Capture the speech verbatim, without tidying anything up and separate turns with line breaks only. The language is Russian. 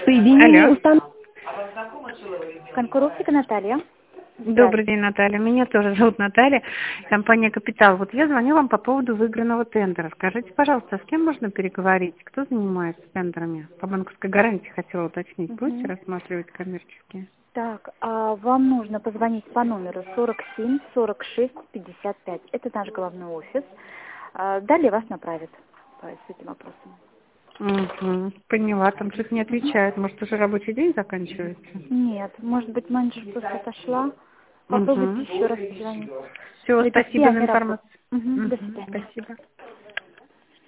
Соединение
Алло.
устан...
Конкурсика Наталья.
Добрый день, Наталья. Меня тоже зовут Наталья. Компания «Капитал». Вот я звоню вам по поводу выигранного тендера. Скажите, пожалуйста, с кем можно переговорить? Кто занимается тендерами? По банковской гарантии хотела уточнить. Будете
Мгм.
рассматривать коммерческие?
Так, а вам нужно позвонить по номеру сорок семь сорок шесть пятьдесят пять. Это наш главный офис. А, Далее вас направят по с этим вопросом.
Угу. Поняла. Там что-то не отвечает. Может, уже рабочий день заканчивается?
Нет, может быть, менеджер просто отошла. Попробуйте
Угу.
еще раз позвонить.
Все,
Ребят, все
спасибо за
они работают.
информацию.
Мгм, до
Мгм.
свидания.
Спасибо.